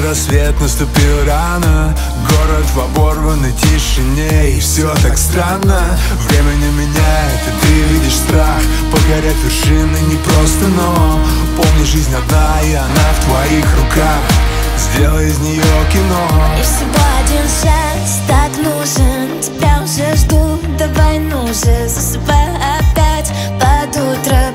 рассвет наступил рано, город в оборванной тишине, и все так странно. Время не меняет, и ты видишь страх. Погорят вершины не просто, но помни, жизнь одна, и она в твоих руках. Сделай из нее кино. И всего один шанс так нужен. Тебя уже жду, давай ну же, засыпай опять под утро.